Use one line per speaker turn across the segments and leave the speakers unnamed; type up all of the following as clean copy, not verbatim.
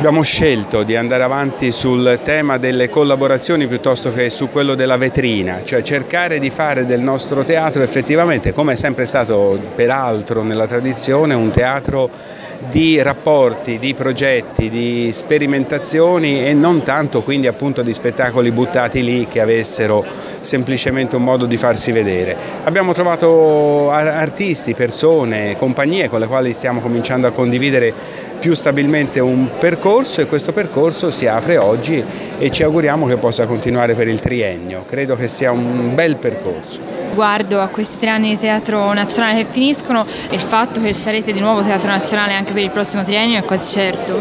Abbiamo scelto di andare avanti sul tema delle collaborazioni piuttosto che su quello della vetrina, cioè cercare di fare del nostro teatro effettivamente, come è sempre stato peraltro nella tradizione, un teatro di rapporti, di progetti, di sperimentazioni e non tanto quindi appunto di spettacoli buttati lì che avessero semplicemente un modo di farsi vedere. Abbiamo trovato artisti, persone, compagnie con le quali stiamo cominciando a condividere più stabilmente un percorso e questo percorso si apre oggi e ci auguriamo che possa continuare per il triennio. Credo che sia un bel percorso.
Riguardo a questi 3 anni di Teatro Nazionale che finiscono, il fatto che sarete di nuovo Teatro Nazionale anche per il prossimo triennio è quasi certo?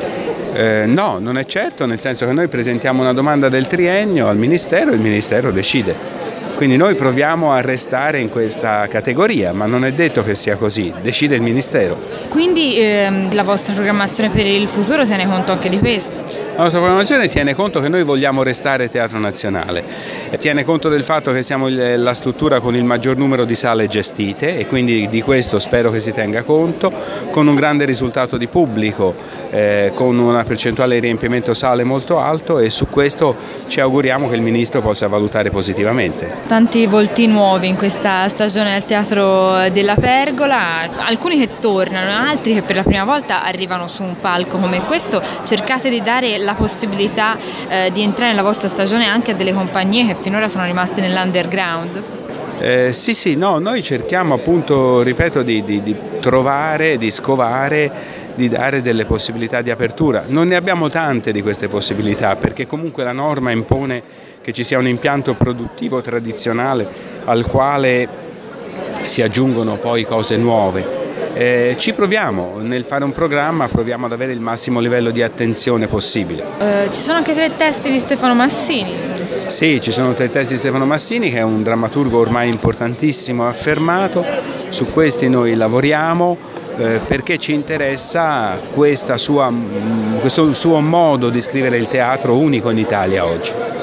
No, non è certo, nel senso che noi presentiamo una domanda del triennio al Ministero e il Ministero decide. Quindi noi proviamo a restare in questa categoria, ma non è detto che sia così, decide il Ministero.
Quindi la vostra programmazione per il futuro tiene conto anche di questo?
La nostra programmazione tiene conto che noi vogliamo restare Teatro Nazionale, tiene conto del fatto che siamo la struttura con il maggior numero di sale gestite e quindi di questo spero che si tenga conto, con un grande risultato di pubblico, con una percentuale di riempimento sale molto alto e su questo ci auguriamo che il Ministro possa valutare positivamente.
Tanti volti nuovi in questa stagione al Teatro della Pergola, alcuni che tornano, altri che per la prima volta arrivano su un palco come questo. Cercate di dare la possibilità di entrare nella vostra stagione anche a delle compagnie che finora sono rimaste nell'underground?
Sì, no, noi cerchiamo appunto, ripeto, di trovare, di scovare, di dare delle possibilità di apertura. Non ne abbiamo tante di queste possibilità perché comunque la norma impone che ci sia un impianto produttivo tradizionale al quale si aggiungono poi cose nuove. Ci proviamo, nel fare un programma proviamo ad avere il massimo livello di attenzione possibile.
Ci sono anche 3 testi di Stefano Massini.
Sì, ci sono 3 testi di Stefano Massini che è un drammaturgo ormai importantissimo e affermato, su questi noi lavoriamo perché ci interessa questo suo modo di scrivere il teatro unico in Italia oggi.